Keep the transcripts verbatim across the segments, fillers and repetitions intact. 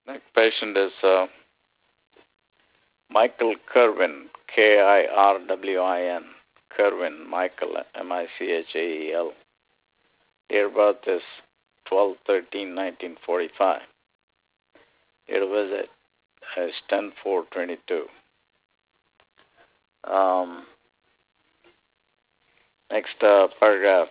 Next patient is uh, Michael Kerwin, K I R W I N. Kerwin, Michael, M I C H A E L. Date of birth is twelve thirteen nineteen forty-five. Date of visit is ten four twenty-two. Um, next uh, paragraph.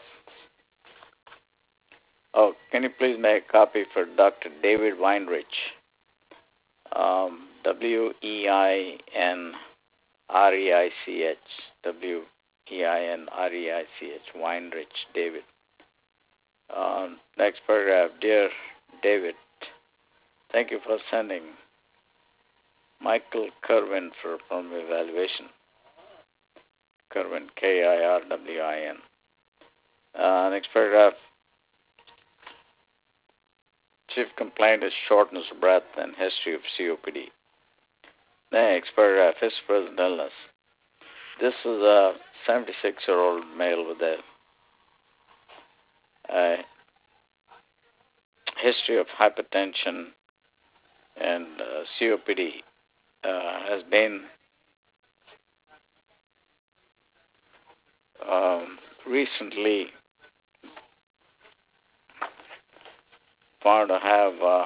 Oh, can you please make a copy for Doctor David Weinrich? Um, W E I N R E I C H. W E I N R E I C H. Weinrich, David. Um, next paragraph. Dear David, thank you for sending Michael Kerwin for from evaluation. Kerwin, K I R W I N. Uh, next paragraph. Chief complaint is shortness of breath and history of C O P D. Next paragraph. His present illness. This is a seventy-six-year-old male with a, a history of hypertension and uh, C O P D. Uh, has been um, recently found to have uh,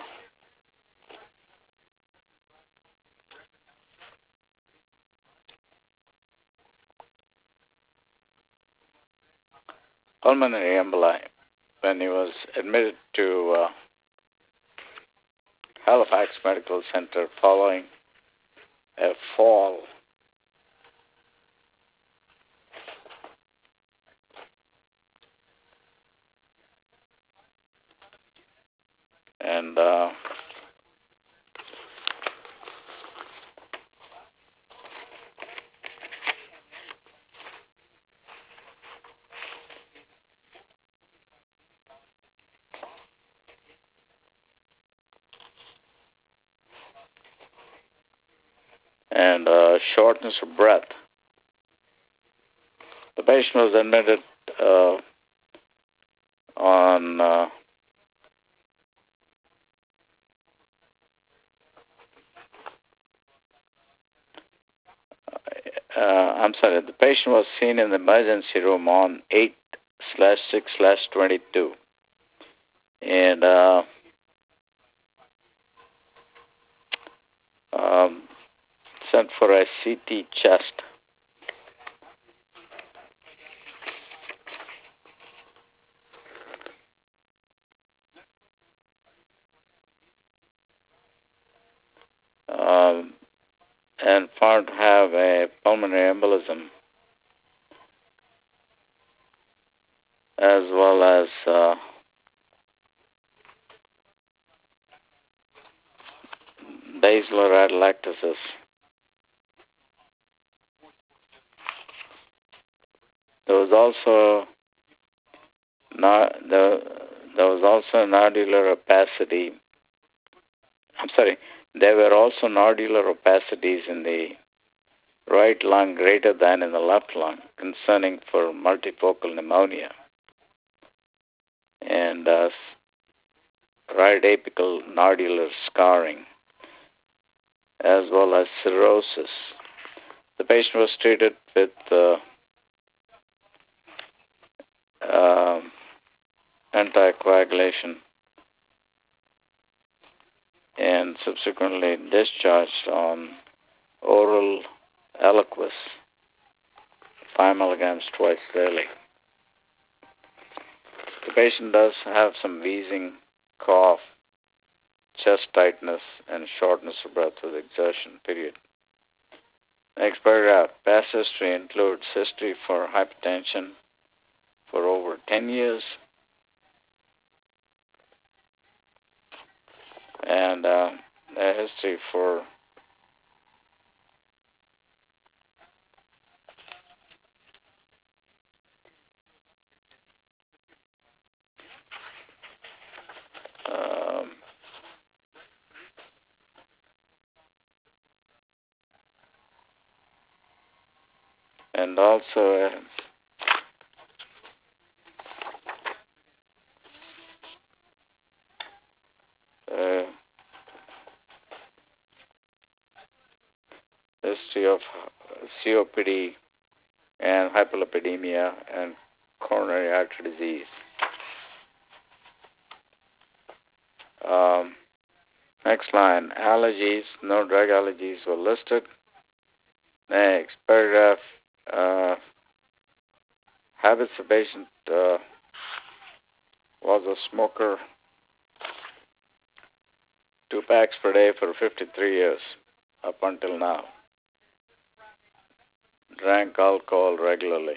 pulmonary emboli when he was admitted to uh, Halifax Medical Center following a fall. And uh, and uh, shortness of breath. The patient was admitted uh, on uh, uh, I'm sorry, the patient was seen in the emergency room on eight slash six slash twenty-two. And uh, um, sent for a C T chest. Um, and found to have a pulmonary embolism as well as uh, basilar atelectasis. There was also not, there, there was also nodular opacity. I'm sorry. There were also nodular opacities in the right lung greater than in the left lung, concerning for multifocal pneumonia and uh, right apical nodular scarring, as well as cirrhosis. The patient was treated with uh, uh, anticoagulation and subsequently discharged on oral Eliquis, five milligrams twice daily. The patient does have some wheezing, cough, chest tightness, and shortness of breath with exertion, period. Next paragraph. Past history includes history for hypertension for over ten years and uh, a history for um, and also uh, uh, history of C O P D and hyperlipidemia and coronary artery disease. Um, next line, allergies, no drug allergies were listed. Next paragraph, uh, habits of patient uh, was a smoker, two packs per day for fifty-three years up until now. Drank alcohol regularly.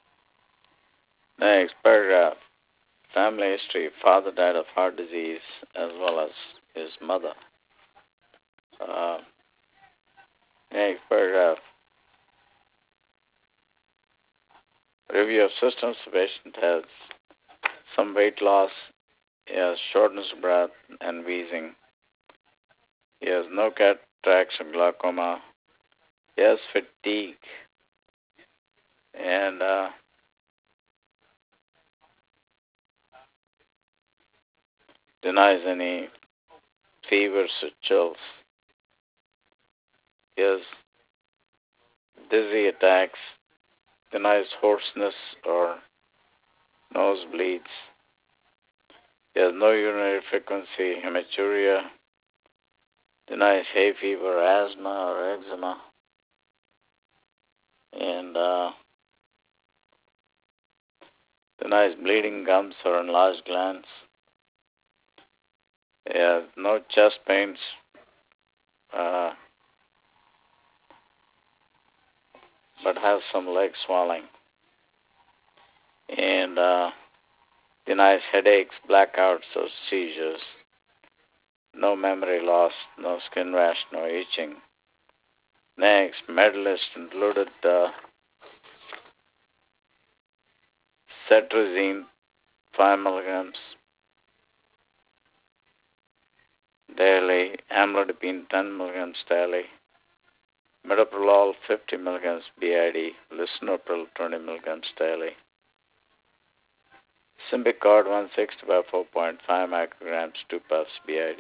Next paragraph, family history, father died of heart disease as well as his mother. Uh, next paragraph, review of symptoms. The patient has some weight loss, he has shortness of breath and wheezing. He has no cataracts or glaucoma. He has fatigue and uh, denies any fevers or chills. He has dizzy attacks, denies hoarseness or nosebleeds. He has no urinary frequency, hematuria, denies hay fever, asthma, or eczema, and uh, denies bleeding gums or enlarged glands. He has no chest pains, uh, but has some leg swelling, and uh, denies headaches, blackouts, or seizures. No memory loss, no skin rash, no itching. Next, medalist included uh, cetirizine, five milligrams daily, amlodipine, ten milligrams daily, metoprolol, fifty milligrams B I D, lisinopril, twenty milligrams daily, Symbicort, one sixty-five, four point five micrograms, two puffs B I D,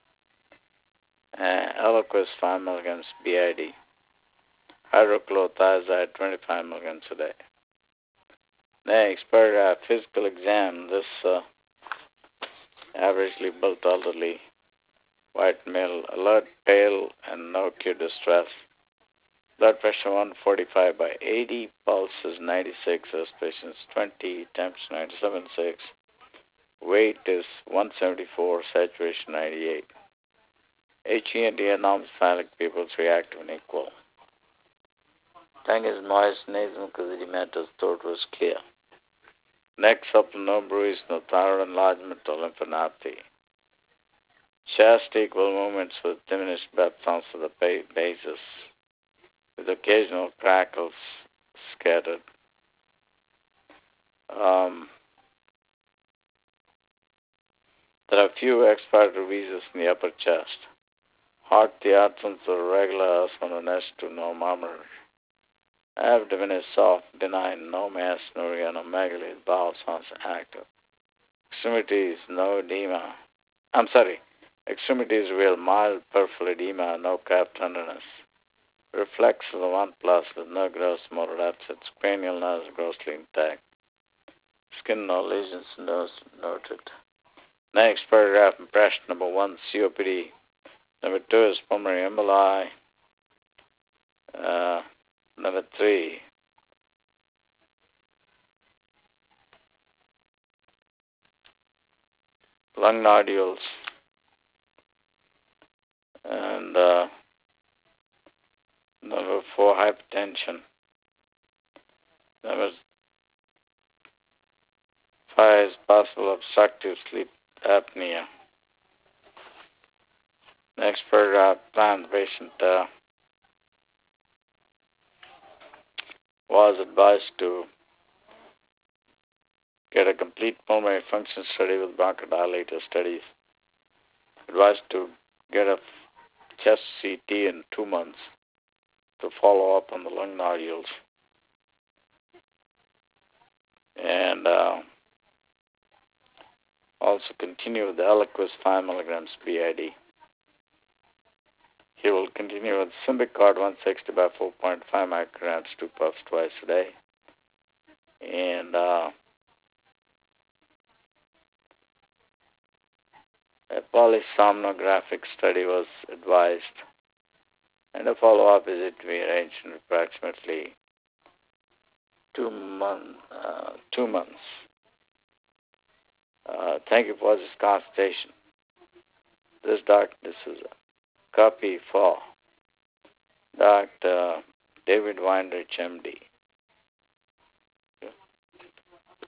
and Eliquis, five milligrams B I D, hydrochlorothiazide, twenty-five milligrams a day. Next, paragraph, physical exam. This uh, averagely built elderly white male, alert, pale, and no acute distress. Blood pressure one forty-five by eighty, pulse is ninety-six, respiration is twenty, temperature ninety-seven point six, weight is one seventy-four, saturation ninety-eight. H E and D anormal peoples reactive and equal. Tongue is moist, nasal mucous edematous, throat was clear. Neck supple, no bruise, no thyroid enlargement or lymphadenopathy. Chest equal movements with diminished breath sounds of the basis, with occasional crackles scattered. Um, there are few expiratory wheezes in the upper chest. Heart, the absence of regular osmonones to no murmur. Abdomen is soft, benign, no mass, no urea, no megaly, bowel sounds active. Extremities, no edema. I'm sorry, extremities real mild peripheral edema, no calf tenderness. Reflex of the one plus with no gross motor absence. Cranial nerves grossly intact. Skin no lesions no noted. Next paragraph, impression number one, C O P D. Number two is pulmonary emboli. Uh, number three, lung nodules. And uh, number four, hypertension. Number five is possible obstructive sleep apnea. Next paragraph, plan the patient uh, was advised to get a complete pulmonary function study with bronchodilator studies. Advised to get a chest C T in two months to follow up on the lung nodules. And uh, also continue with the Eliquis five milligrams B I D. He will continue with Symbicort one sixty by four point five micrograms, two puffs twice a day. And uh, a polysomnographic study was advised, and a follow-up visit to be arranged in approximately two, month, uh, two months. Uh, thank you for this consultation. This Doctor This is a copy for Doctor David Weinrich, M D.